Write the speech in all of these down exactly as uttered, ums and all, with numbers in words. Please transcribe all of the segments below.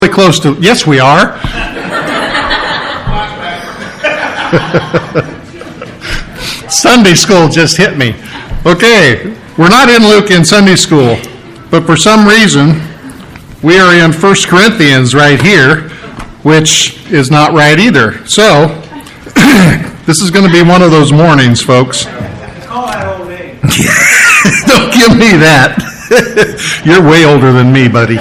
Close to, yes, we are. Sunday school just hit me. Okay, we're not in Luke in Sunday school, but for some reason, we are in First Corinthians right here, which is not right either. So, this is going to be one of those mornings, folks. Call that old age. Don't give me that. You're way older than me, buddy.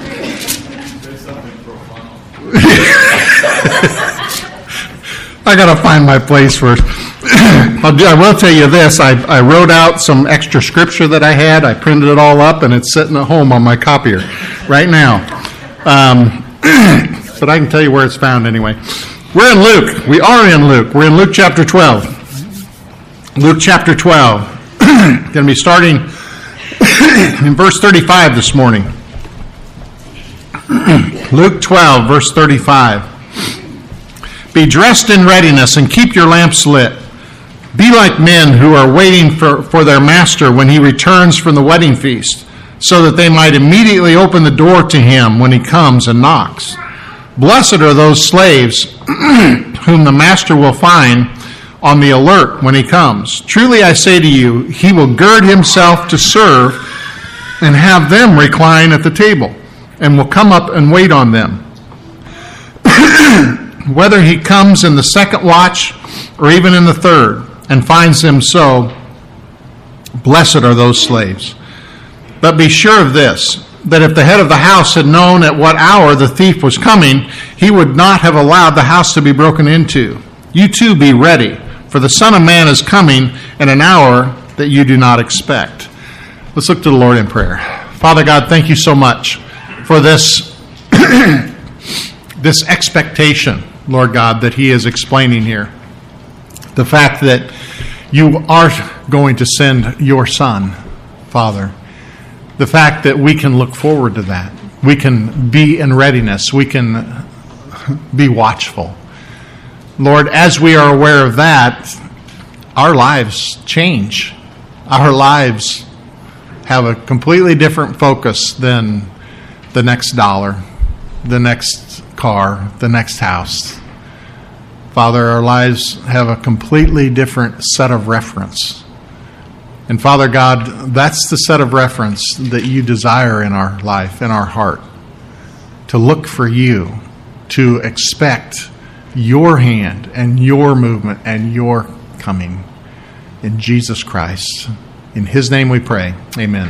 I got to find my place first. I'll do, I will tell you this. I, I wrote out some extra scripture that I had. I printed it all up, and it's sitting at home on my copier right now. Um, but I can tell you where it's found anyway. We're in Luke. We are in Luke. We're in Luke chapter twelve. Luke chapter twelve. Going to be starting in verse thirty-five this morning. Luke twelve, verse thirty-five. Be dressed in readiness and keep your lamps lit. Be like men who are waiting for, for their master when he returns from the wedding feast, so that they might immediately open the door to him when he comes and knocks. Blessed are those slaves whom the master will find on the alert when he comes. Truly I say to you, he will gird himself to serve and have them recline at the table, and will come up and wait on them. Whether he comes in the second watch or even in the third, and finds them so, blessed are those slaves. But be sure of this, that if the head of the house had known at what hour the thief was coming, he would not have allowed the house to be broken into. You too be ready, for the Son of Man is coming in an hour that you do not expect. Let's look to the Lord in prayer. Father God, thank you so much for this, this expectation, Lord God, that he is explaining here. The fact that you are going to send your Son, Father. The fact that we can look forward to that. We can be in readiness. We can be watchful. Lord, as we are aware of that, our lives change. Our lives have a completely different focus than the next dollar, the next car, the next house. Father, our lives have a completely different set of reference. And Father God, that's the set of reference that you desire in our life, in our heart. To look for you, to expect your hand and your movement and your coming. In Jesus Christ. In his name we pray. Amen.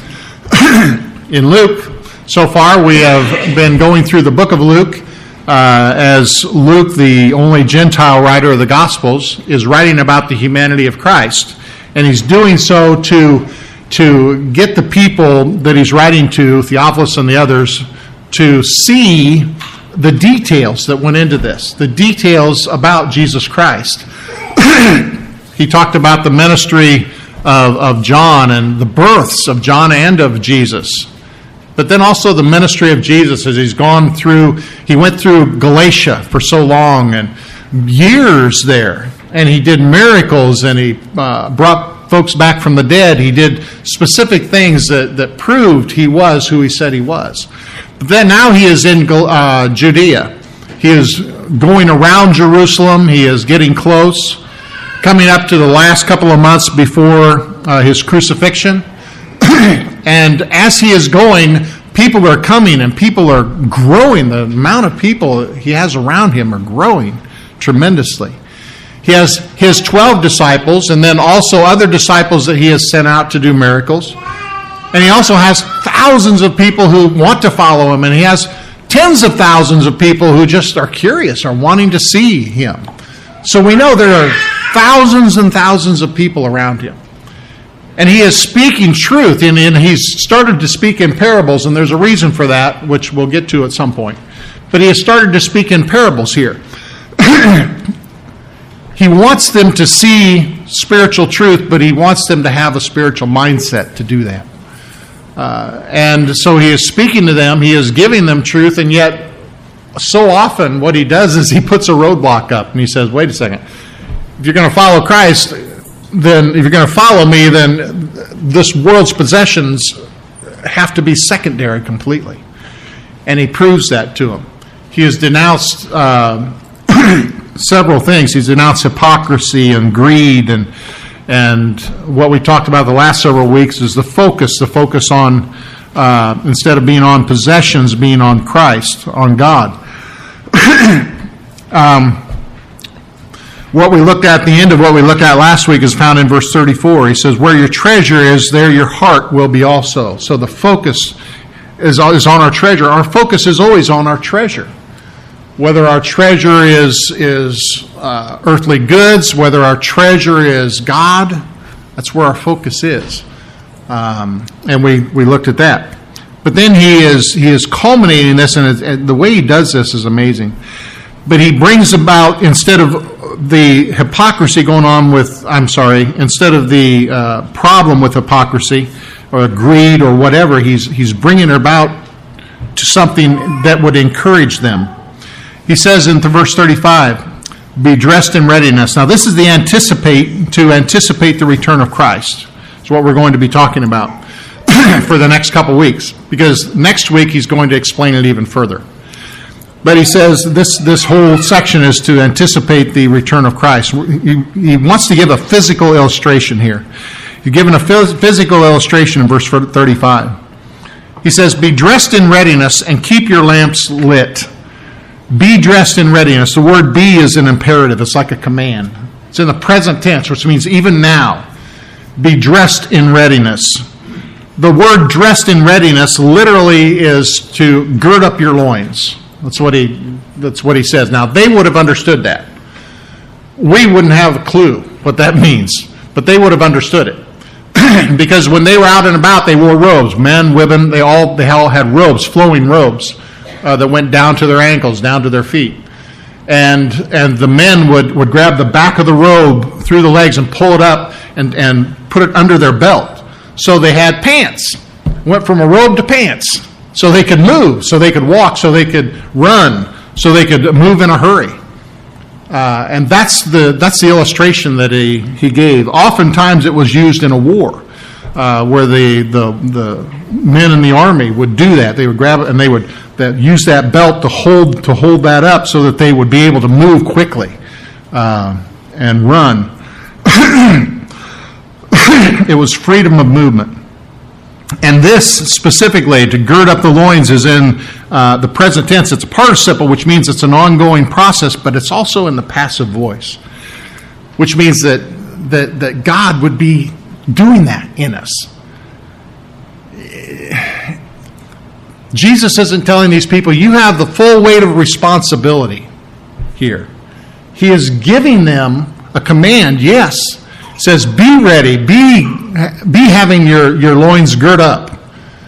In Luke, so far we have been going through the book of Luke uh, as Luke, the only Gentile writer of the Gospels, is writing about the humanity of Christ. And he's doing so to, to get the people that he's writing to, Theophilus and the others, to see the details that went into this, the details about Jesus Christ. He talked about the ministry of, of John and the births of John and of Jesus. But then also the ministry of Jesus as he's gone through, he went through Galatia for so long and years there. And he did miracles and he uh, brought folks back from the dead. He did specific things that, that proved he was who he said he was. But then now he is in uh, Judea. He is going around Jerusalem. He is getting close, coming up to the last couple of months before uh, his crucifixion. And as he is going, people are coming and people are growing. The amount of people he has around him are growing tremendously. He has his twelve disciples and then also other disciples that he has sent out to do miracles. And he also has thousands of people who want to follow him. And he has tens of thousands of people who just are curious, are wanting to see him. So we know there are thousands and thousands of people around him. And he is speaking truth. And, and he's started to speak in parables. And there's a reason for that, which we'll get to at some point. But he has started to speak in parables here. He wants them to see spiritual truth, but he wants them to have a spiritual mindset to do that. Uh, and so he is speaking to them, he is giving them truth, and yet so often what he does is he puts a roadblock up, and he says, wait a second, if you're going to follow Christ, then if you're going to follow me, then this world's possessions have to be secondary completely. And he proves that to them. He has denounced uh, several things. He's denounced hypocrisy and greed, and and what we talked about the last several weeks is the focus, the focus on, uh, instead of being on possessions, being on Christ, on God. um, what we looked at, the end of what we looked at last week is found in verse thirty-four. He says, where your treasure is, there your heart will be also. So the focus is, is on our treasure. Our focus is always on our treasure. Whether our treasure is, is uh, earthly goods, whether our treasure is God, that's where our focus is. Um, and we, we looked at that. But then he is he is culminating this, and, it, and the way he does this is amazing. But he brings about, instead of the hypocrisy going on with, I'm sorry, instead of the uh, problem with hypocrisy or greed or whatever, he's he's bringing it about to something that would encourage them. He says in verse thirty-five, be dressed in readiness. Now this is the anticipate, to anticipate the return of Christ. It's what we're going to be talking about for the next couple weeks, because next week he's going to explain it even further. But he says this, this whole section is to anticipate the return of Christ. He, he wants to give a physical illustration here. He's given a phys- physical illustration in verse thirty-five. He says, be dressed in readiness and keep your lamps lit. Be dressed in readiness. The word be is an imperative. It's like a command. It's in the present tense, which means even now. Be dressed in readiness. The word dressed in readiness literally is to gird up your loins. That's what he that's what he says. Now, they would have understood that. We wouldn't have a clue what that means, but they would have understood it. Because when they were out and about, they wore robes. Men, women, they all they all had robes, flowing robes. Uh, that went down to their ankles, down to their feet. And and the men would, would grab the back of the robe through the legs and pull it up and, and put it under their belt. So they had pants. Went from a robe to pants. So they could move, so they could walk, so they could run, so they could move in a hurry. Uh, and that's the that's the illustration that he, he gave. Oftentimes it was used in a war, uh, where the, the the men in the army would do that. They would grab it and they would that use that belt to hold to hold that up so that they would be able to move quickly uh, and run. It was freedom of movement. And this specifically, to gird up the loins, is in uh, the present tense. It's a participle, which means it's an ongoing process, but it's also in the passive voice, which means that that, that God would be doing that in us. Jesus isn't telling these people, you have the full weight of responsibility here. He is giving them a command, yes. It says, be ready, be, be having your, your loins girt up.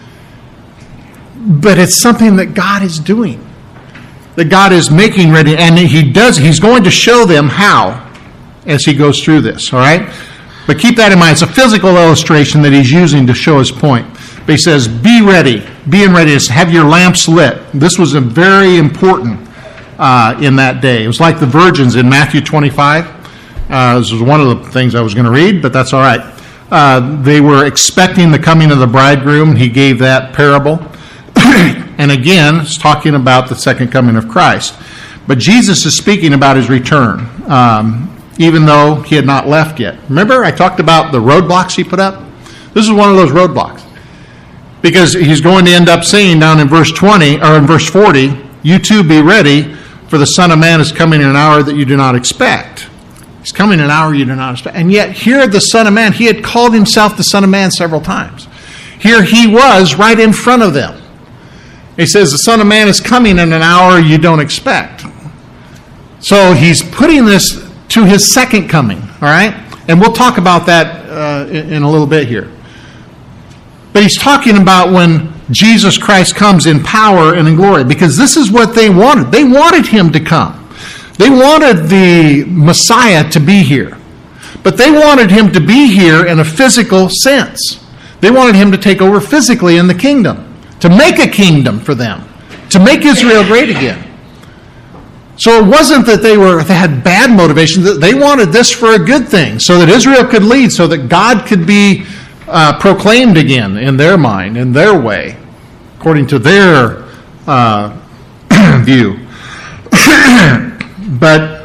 But it's something that God is doing, that God is making ready, and he does. He's going to show them how as he goes through this, all right? But keep that in mind. It's a physical illustration that he's using to show his point. But he says, be ready, be in readiness, have your lamps lit. This was a very important uh, in that day. It was like the virgins in Matthew twenty-five. Uh, this was one of the things I was going to read, but that's all right. Uh, they were expecting the coming of the bridegroom. He gave that parable. And again, it's talking about the second coming of Christ. But Jesus is speaking about his return, um, even though he had not left yet. Remember, I talked about the roadblocks he put up? This is one of those roadblocks. Because he's going to end up saying down in verse twenty, or in verse forty, you too be ready, for the Son of Man is coming in an hour that you do not expect. He's coming in an hour you do not expect. And yet, here the Son of Man, he had called himself the Son of Man several times. Here he was right in front of them. He says, the Son of Man is coming in an hour you don't expect. So he's putting this to his second coming, all right? And we'll talk about that uh, in, in a little bit here. But he's talking about when Jesus Christ comes in power and in glory, because this is what they wanted. They wanted him to come. They wanted the Messiah to be here. But they wanted him to be here in a physical sense. They wanted him to take over physically in the kingdom, to make a kingdom for them, to make Israel great again. So it wasn't that they were they had bad motivations. They wanted this for a good thing, so that Israel could lead, so that God could be uh, proclaimed again in their mind, in their way, according to their uh, view. But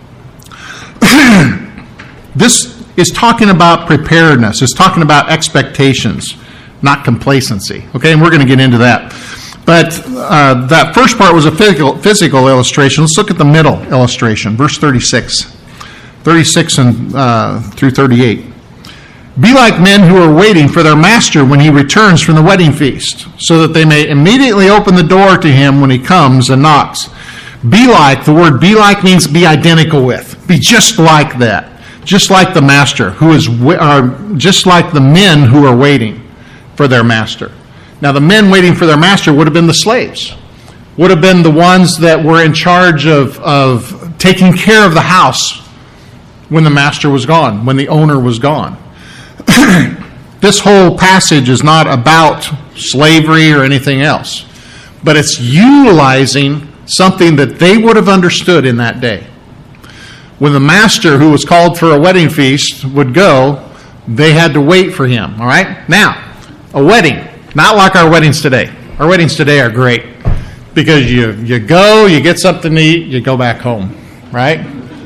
this is talking about preparedness. It's talking about expectations, not complacency. Okay, and we're going to get into that. But uh, that first part was a physical, physical illustration. Let's look at the middle illustration, verse thirty-six. thirty-six and uh, through thirty-eight. Be like men who are waiting for their master when he returns from the wedding feast, so that they may immediately open the door to him when he comes and knocks. Be like, the word be like means be identical with. Be just like that. Just like the master, who is, uh, just like the men who are waiting for their master. Now, the men waiting for their master would have been the slaves, would have been the ones that were in charge of, of taking care of the house when the master was gone, when the owner was gone. This whole passage is not about slavery or anything else, but it's utilizing something that they would have understood in that day. When the master, who was called for a wedding feast, would go, they had to wait for him, all right? Now, a wedding, not like our weddings today. Our weddings today are great because you, you go, you get something to eat, you go back home, right?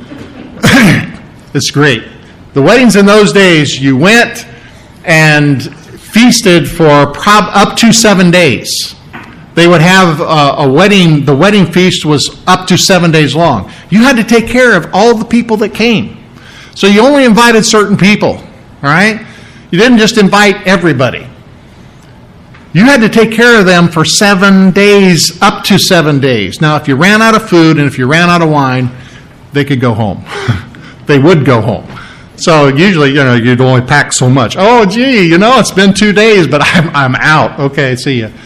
It's great. The weddings in those days, you went and feasted for prob- up to seven days. They would have a, a wedding, the wedding feast was up to seven days long. You had to take care of all the people that came. So you only invited certain people, all right? You didn't just invite everybody. You had to take care of them for seven days, up to seven days. Now, if you ran out of food and if you ran out of wine, they could go home. They would go home. So usually, you know, you'd only pack so much. Oh, gee, you know, it's been two days, but I'm I'm out. Okay, see ya.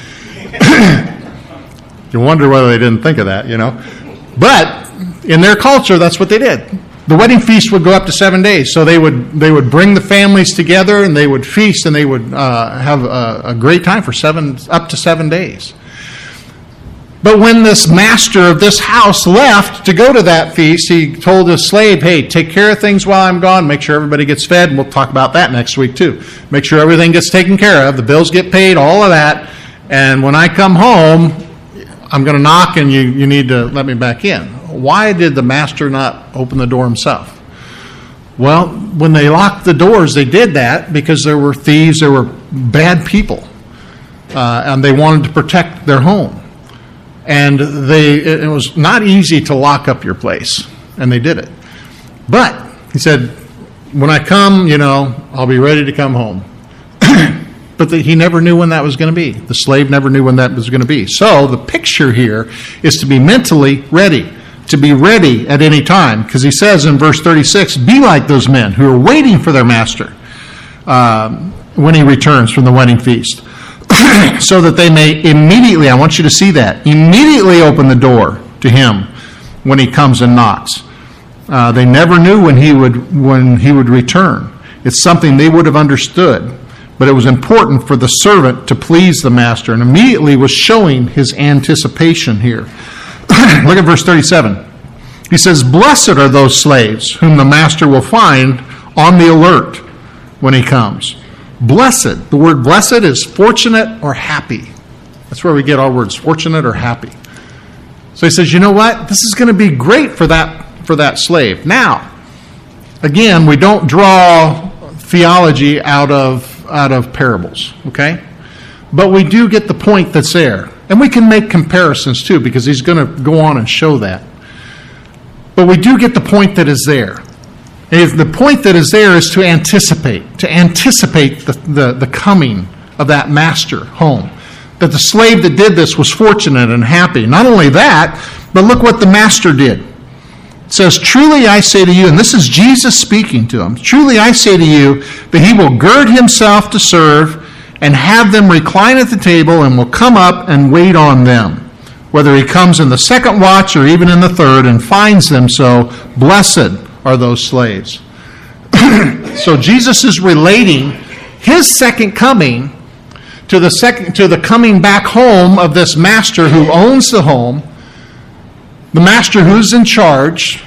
You wonder whether they didn't think of that, you know. But in their culture, that's what they did. The wedding feast would go up to seven days. So they would they would bring the families together and they would feast and they would uh, have a, a great time for seven up to seven days. But when this master of this house left to go to that feast, he told his slave, hey, take care of things while I'm gone. Make sure everybody gets fed. And we'll talk about that next week too. Make sure everything gets taken care of. The bills get paid, all of that. And when I come home, I'm going to knock and you, you need to let me back in. Why did the master not open the door himself? Well, when they locked the doors, they did that because there were thieves, there were bad people. Uh, and they wanted to protect their home. And they it was not easy to lock up your place, and they did it. But he said, when I come, you know, I'll be ready to come home. But the, he never knew when that was going to be. The slave never knew when that was going to be. So the picture here is to be mentally ready, to be ready at any time. Because he says in verse thirty-six, be like those men who are waiting for their master um, when he returns from the wedding feast. So that they may immediately, I want you to see that, immediately open the door to him when he comes and knocks. Uh, they never knew when he would when he would return. It's something they would have understood, but it was important for the servant to please the master, and immediately was showing his anticipation here. Look at verse thirty-seven. He says, blessed are those slaves whom the master will find on the alert when he comes. Blessed. The word blessed is fortunate or happy. That's where we get our words, fortunate or happy. So he says, you know what? This is going to be great for that for that slave. Now, again, we don't draw theology out of out of parables, okay? But we do get the point that's there. And we can make comparisons too, because he's going to go on and show that. But we do get the point that is there. And the point that is there is to anticipate, to anticipate the, the, the coming of that master home. That the slave that did this was fortunate and happy. Not only that, but look what the master did. It says, truly I say to you, and this is Jesus speaking to him, truly I say to you that he will gird himself to serve and have them recline at the table and will come up and wait on them. Whether he comes in the second watch or even in the third and finds them so, blessed are those slaves. So Jesus is relating his second coming to the second to the coming back home of this master who owns the home, the master who's in charge.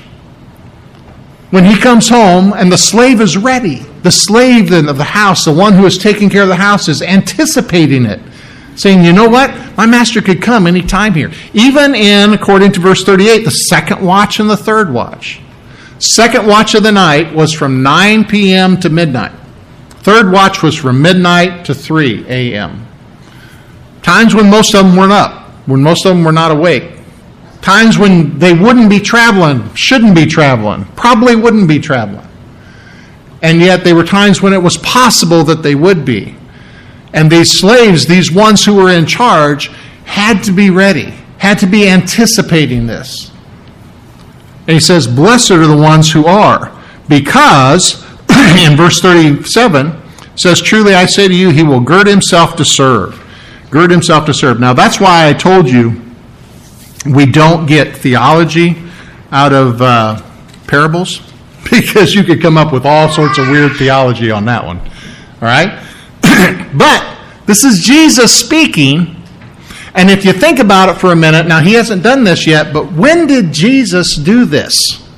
When he comes home and the slave is ready, the slave of the house, the one who is taking care of the house, is anticipating it. saying, you know what? My master could come any time here. Even in, according to verse thirty-eight, the second watch and the third watch. Second watch of the night was from nine p.m. to midnight. Third watch was from midnight to three a.m. Times when most of them weren't up, when most of them were not awake. Times when they wouldn't be traveling, shouldn't be traveling, probably wouldn't be traveling. And yet there were times when it was possible that they would be. And these slaves, these ones who were in charge, had to be ready, had to be anticipating this. And he says, blessed are the ones who are, because, in verse thirty-seven, it says, truly I say to you, he will gird himself to serve. Gird himself to serve. Now that's why I told you we don't get theology out of uh, parables, because you could come up with all sorts of weird theology on that one. All right? But this is Jesus speaking, and if you think about it for a minute, now he hasn't done this yet, but when did Jesus do this?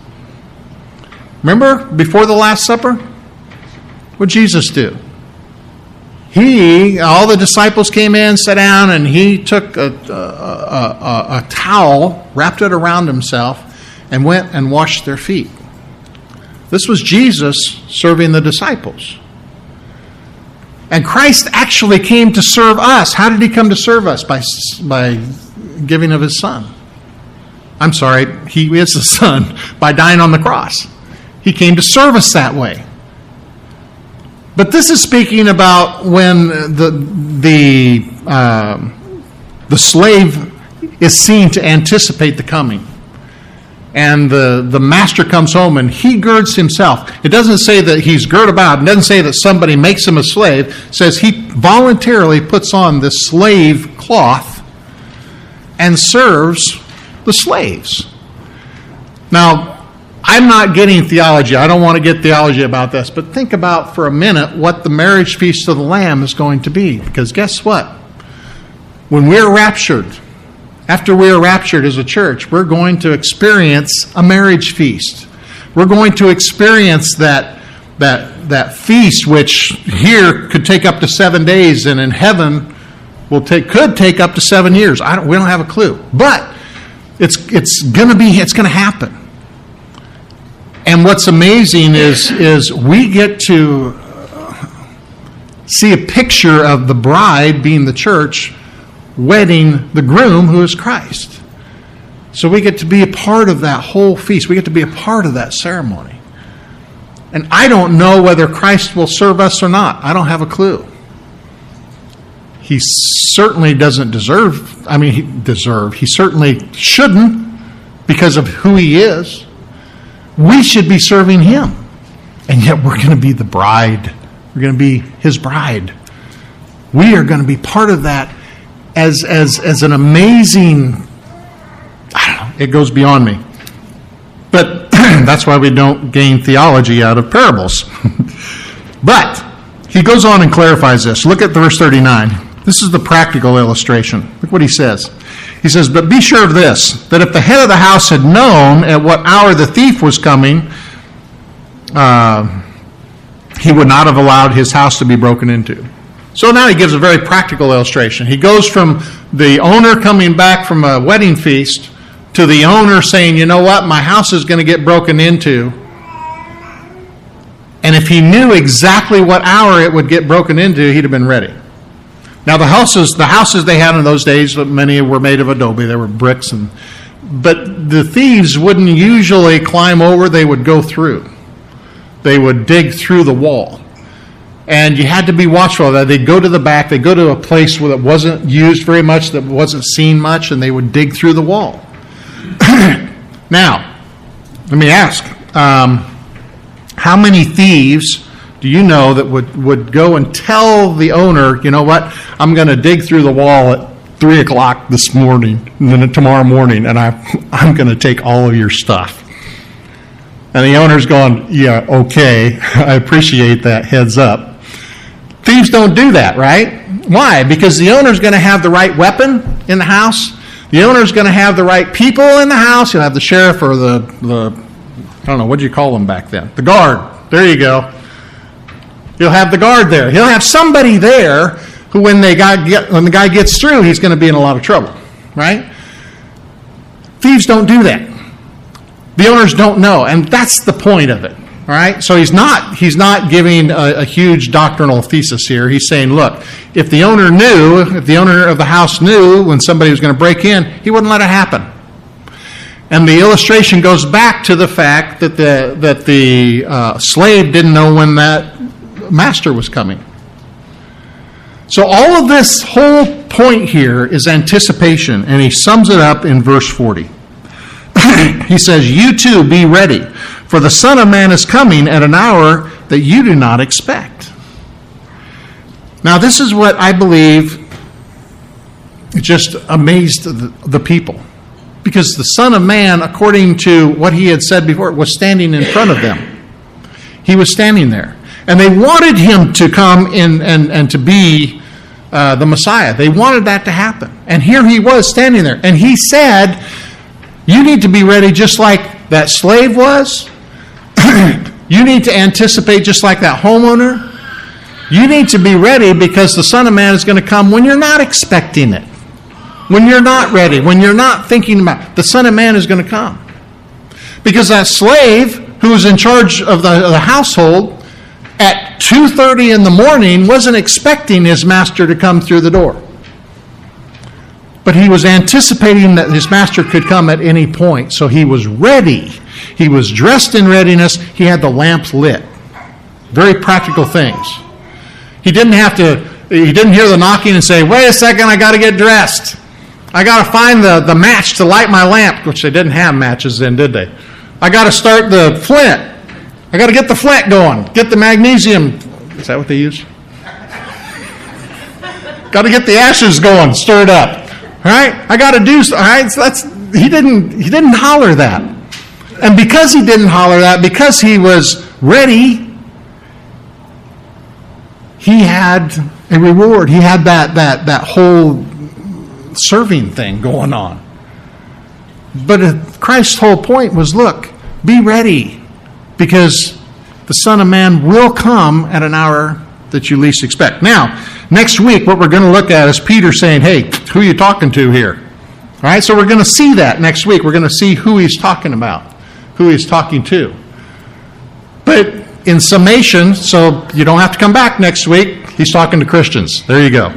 Remember, before the Last Supper? What did Jesus do? He, all the disciples came in, sat down, and he took a, a, a, a, a towel, wrapped it around himself, and went and washed their feet. This was Jesus serving the disciples. And Christ actually came to serve us. How did he come to serve us? By, by giving of his Son. I'm sorry, he is the Son, by dying on the cross. He came to serve us that way. But this is speaking about when the the uh, the slave is seen to anticipate the coming. And the, the master comes home and he girds himself. It doesn't say that he's girt about. It doesn't say that somebody makes him a slave. It says he voluntarily puts on this slave cloth and serves the slaves. Now, I'm not getting theology. I don't want to get theology about this. But think about for a minute what the marriage feast of the Lamb is going to be. Because guess what? When we're raptured, after we are raptured as a church, we're going to experience a marriage feast. We're going to experience that, that, that feast, which here could take up to seven days, and in heaven will take could take up to seven years. I don't, we don't have a clue, but it's it's going to be it's going to happen. And what's amazing is is we get to see a picture of the bride, being the church, wedding the groom, who is Christ. So we get to be a part of that whole feast. We get to be a part of that ceremony. And I don't know whether Christ will serve us or not. I don't have a clue. He certainly doesn't deserve, I mean, he deserve. He certainly shouldn't because of who he is. We should be serving him. And yet we're going to be the bride. We're going to be his bride. We are going to be part of that as as as an amazing, I don't know, it goes beyond me. But that's why we don't gain theology out of parables. But he goes on and clarifies this. Look at verse thirty-nine. This is the practical illustration. Look what he says. He says, but be sure of this, that if the head of the house had known at what hour the thief was coming, uh, he would not have allowed his house to be broken into. So now he gives a very practical illustration. He goes from the owner coming back from a wedding feast to the owner saying, you know what, my house is going to get broken into. And if he knew exactly what hour it would get broken into, he'd have been ready. Now the houses, the houses they had in those days, many were made of adobe. They were bricks, and but the thieves wouldn't usually climb over. They would go through. They would dig through the wall. And you had to be watchful of that. They'd go to the back. They'd go to a place where it wasn't used very much, that wasn't seen much, and they would dig through the wall. Now, let me ask, um, how many thieves do you know that would, would go and tell the owner, you know what, I'm going to dig through the wall at three o'clock this morning, and then tomorrow morning, and I, I'm going to take all of your stuff. And the owner's going, yeah, okay, I appreciate that heads up. Thieves don't do that, right? Why? Because the owner's going to have the right weapon in the house. The owner's going to have the right people in the house. He'll have the sheriff or the, the I don't know, what do you call them back then? The guard. There you go. He'll have the guard there. He'll have somebody there who when they got get, when the guy gets through, he's going to be in a lot of trouble, right? Thieves don't do that. The owners don't know, and that's the point of it. All right, so he's not he's not giving a, a huge doctrinal thesis here. He's saying, look, if the owner knew, if the owner of the house knew when somebody was going to break in, he wouldn't let it happen. And the illustration goes back to the fact that the that the uh, slave didn't know when that master was coming. So all of this whole point here is anticipation, and he sums it up in verse forty. He says, "You too be ready, for the Son of Man is coming at an hour that you do not expect." Now, this is what I believe just amazed the, the people. Because the Son of Man, according to what he had said before, was standing in front of them. He was standing there. And they wanted him to come in and, and to be uh, the Messiah. They wanted that to happen. And here he was standing there. And he said, you need to be ready just like that slave was. You need to anticipate just like that homeowner. You need to be ready because the Son of Man is going to come when you're not expecting it. When you're not ready, when you're not thinking about it, the Son of Man is going to come. Because that slave who was in charge of the, of the household at two thirty in the morning wasn't expecting his master to come through the door. But he was anticipating that his master could come at any point. So he was ready. He was dressed in readiness. He had the lamps lit. Very practical things. He didn't have to, he didn't hear the knocking and say, wait a second, I got to get dressed. I got to find the, the match to light my lamp, which they didn't have matches then, did they? I got to start the flint. I got to get the flint going. Get the magnesium. Is that what they use? Got to get the ashes going, stirred up. All right? I got to do so. All right? So that's he didn't he didn't holler that. And because he didn't holler that, because he was ready, he had a reward. He had that that that whole serving thing going on. But Christ's whole point was, look, be ready, because the Son of Man will come at an hour that you least expect. Now, next week, what we're going to look at is Peter saying, hey, who are you talking to here? All right, so we're going to see that next week. We're going to see who he's talking about, who he's talking to. But in summation, so you don't have to come back next week, he's talking to Christians. There you go.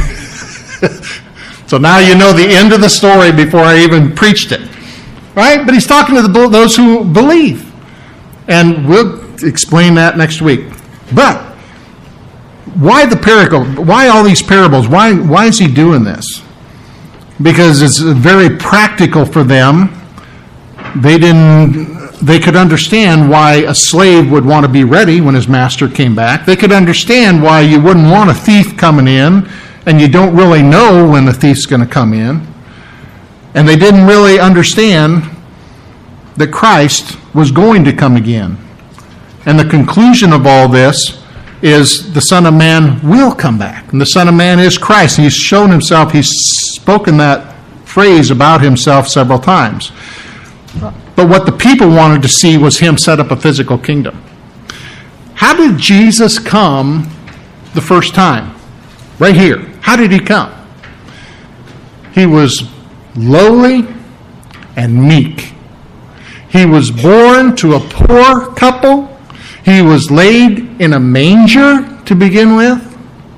So now you know the end of the story before I even preached it. Right? But he's talking to the, those who believe. And we'll explain that next week. But why the parable? Why all these parables? Why, why is he doing this? Because it's very practical for them. They didn't. They could understand why a slave would want to be ready when his master came back. They could understand why you wouldn't want a thief coming in and you don't really know when the thief's going to come in. And they didn't really understand that Christ was going to come again. And the conclusion of all this is the Son of Man will come back. And the Son of Man is Christ. He's shown himself. He's spoken that phrase about himself several times. But what the people wanted to see was him set up a physical kingdom. How did Jesus come the first time? Right here. How did he come? He was lowly and meek. He was born to a poor couple. He was laid in a manger to begin with.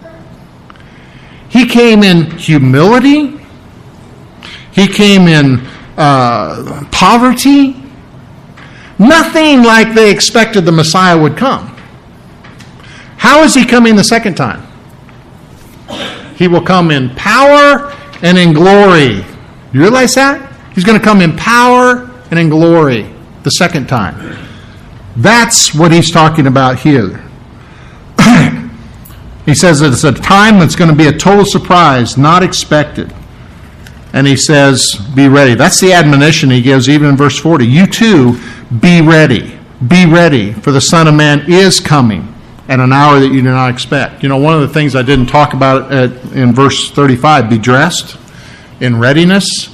He came in humility. He came in uh, poverty. Nothing like they expected the Messiah would come. How is he coming the second time? He will come in power and in glory. You realize that? He's going to come in power and in glory the second time. That's what he's talking about here. He says that it's a time that's going to be a total surprise, not expected. And he says, be ready. That's the admonition he gives even in verse forty. You too, be ready. Be ready, for the Son of Man is coming at an hour that you do not expect. You know, one of the things I didn't talk about at, in verse thirty-five, be dressed in readiness.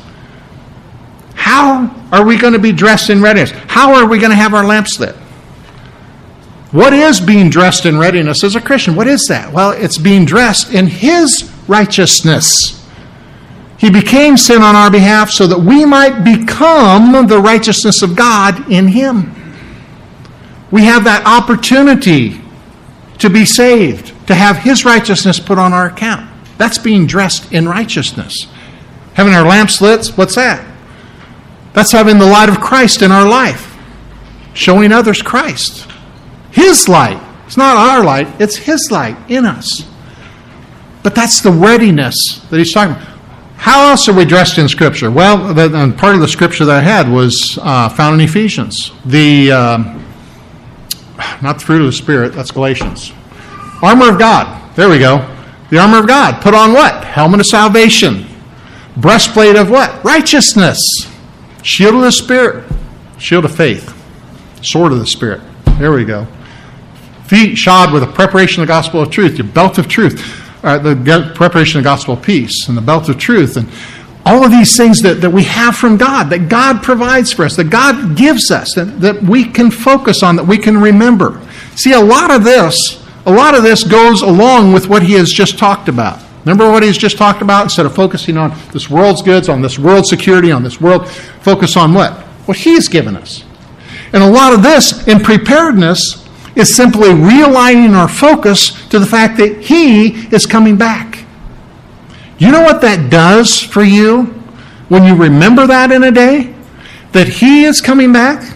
How are we going to be dressed in readiness? How are we going to have our lamps lit? What is being dressed in readiness as a Christian? What is that? Well, it's being dressed in His righteousness. He became sin on our behalf so that we might become the righteousness of God in Him. We have that opportunity to be saved, to have His righteousness put on our account. That's being dressed in righteousness. Having our lamps lit, what's that? That's having the light of Christ in our life, showing others Christ. His light. It's not our light, it's His light in us. But that's the readiness that he's talking about. How else are we dressed in Scripture? Well, the, and part of the Scripture that I had was uh, found in Ephesians. The, uh, not the fruit of the Spirit, that's Galatians. Armor of God. There we go. The armor of God. Put on what? Helmet of salvation. Breastplate of what? Righteousness. Shield of the Spirit. Shield of faith. Sword of the Spirit. There we go. Feet shod with the preparation of the gospel of truth. Your belt of truth. Uh, the preparation of the gospel of peace. And the belt of truth. And all of these things that, that we have from God. That God provides for us. That God gives us. That, that we can focus on. That we can remember. See, a lot of this... A lot of this goes along with what he has just talked about. Remember what he's just talked about? Instead of focusing on this world's goods, on this world's security, on this world, focus on what? What he's given us. And a lot of this, in preparedness, is simply realigning our focus to the fact that he is coming back. You know what that does for you when you remember that in a day? That he is coming back?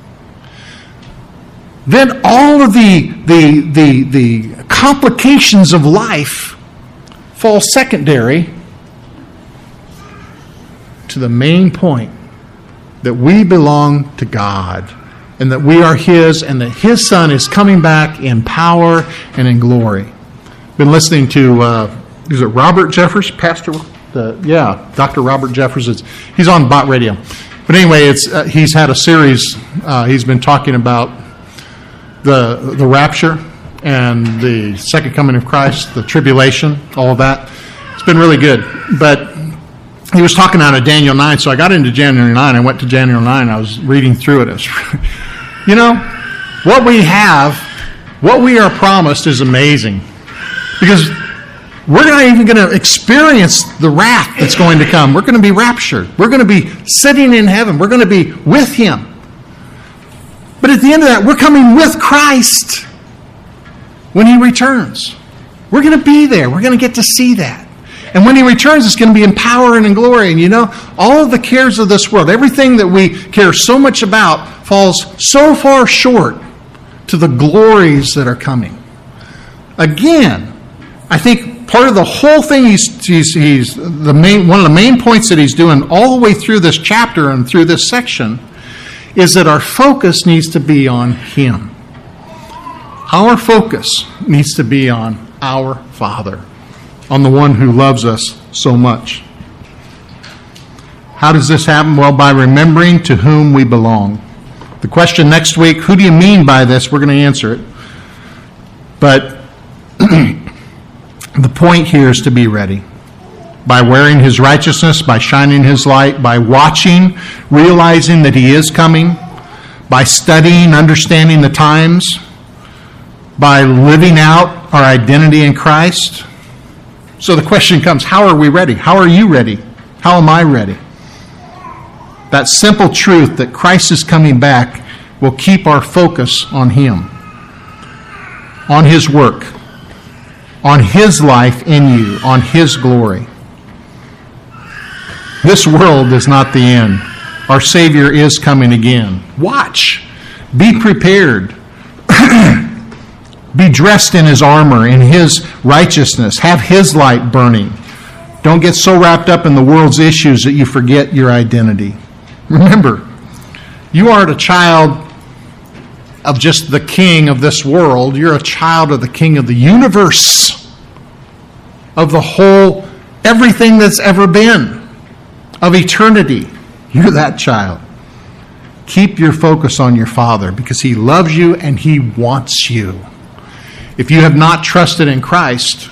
Then all of the, the, the, the complications of life fall secondary to the main point that we belong to God and that we are His and that His Son is coming back in power and in glory. Been listening to, uh, is it Robert Jeffers, Pastor? The, yeah, Doctor Robert Jeffers. It's, he's on Bot Radio. But anyway, it's uh, he's had a series. Uh, he's been talking about the the rapture and the second coming of Christ, the tribulation, all of that. It's been really good. But he was talking out of Daniel nine, so I got into Daniel nine. I went to Daniel nine. I was reading through it. It was, you know, what we have, what we are promised is amazing. Because we're not even going to experience the wrath that's going to come. We're going to be raptured. We're going to be sitting in heaven. We're going to be with Him. But at the end of that, we're coming with Christ when He returns. We're going to be there. We're going to get to see that. And when He returns, it's going to be in power and in glory. And you know, all of the cares of this world, everything that we care so much about falls so far short to the glories that are coming. Again, I think part of the whole thing he's, he's, he's the main, one of the main points that he's doing all the way through this chapter and through this section is that our focus needs to be on Him. Our focus needs to be on our Father, on the one who loves us so much. How does this happen? Well, by remembering to whom we belong. The question next week, who do you mean by this? We're going to answer it. But the point here is to be ready. By wearing His righteousness, by shining His light, by watching, realizing that He is coming, by studying, understanding the times, by living out our identity in Christ. So the question comes, how are we ready? How are you ready? How am I ready? That simple truth that Christ is coming back will keep our focus on Him, on His work, on His life in you, on His glory. This world is not the end. Our Savior is coming again. Watch. Be prepared. Be dressed in His armor, in His righteousness. Have His light burning. Don't get so wrapped up in the world's issues that you forget your identity. Remember, you aren't a child of just the king of this world. You're a child of the King of the universe, of the whole, everything that's ever been. Of eternity. You're that child. Keep your focus on your Father because He loves you and He wants you. If you have not trusted in Christ,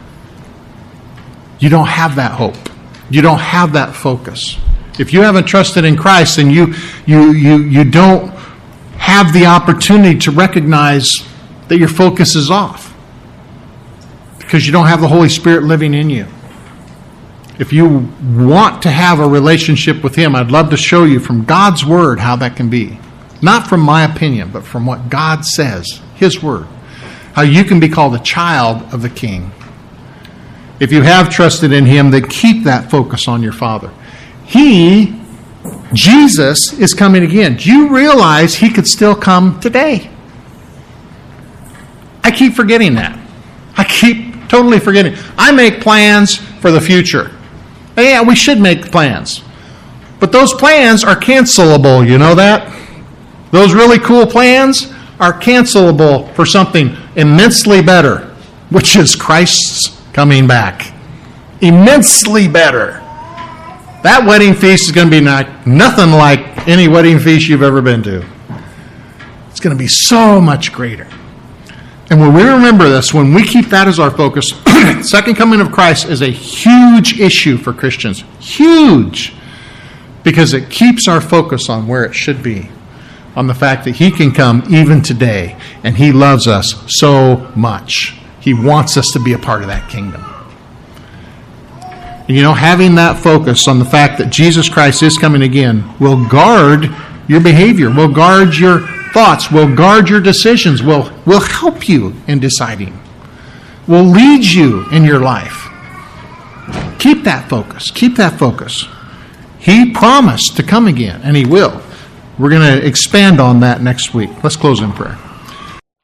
you don't have that hope. You don't have that focus. If you haven't trusted in Christ, then you you you you don't have the opportunity to recognize that your focus is off because you don't have the Holy Spirit living in you. If you want to have a relationship with Him, I'd love to show you from God's Word how that can be. Not from my opinion, but from what God says, His Word. How you can be called a child of the King. If you have trusted in Him, then keep that focus on your Father. He, Jesus, is coming again. Do you realize He could still come today? I keep forgetting that. I keep totally forgetting. I make plans for the future. And yeah, we should make plans. But those plans are cancelable, you know that? Those really cool plans are cancelable for something immensely better, which is Christ's coming back. Immensely better. That wedding feast is going to be not, nothing like any wedding feast you've ever been to. It's going to be so much greater. And when we remember this, when we keep that as our focus, second coming of Christ is a huge issue for Christians. Huge. Because it keeps our focus on where it should be. On the fact that He can come even today. And He loves us so much. He wants us to be a part of that kingdom. You know, having that focus on the fact that Jesus Christ is coming again will guard your behavior, will guard your thoughts, will guard your decisions, will, will help you in deciding, will lead you in your life. Keep that focus. Keep that focus. He promised to come again, and He will. We're going to expand on that next week. Let's close in prayer.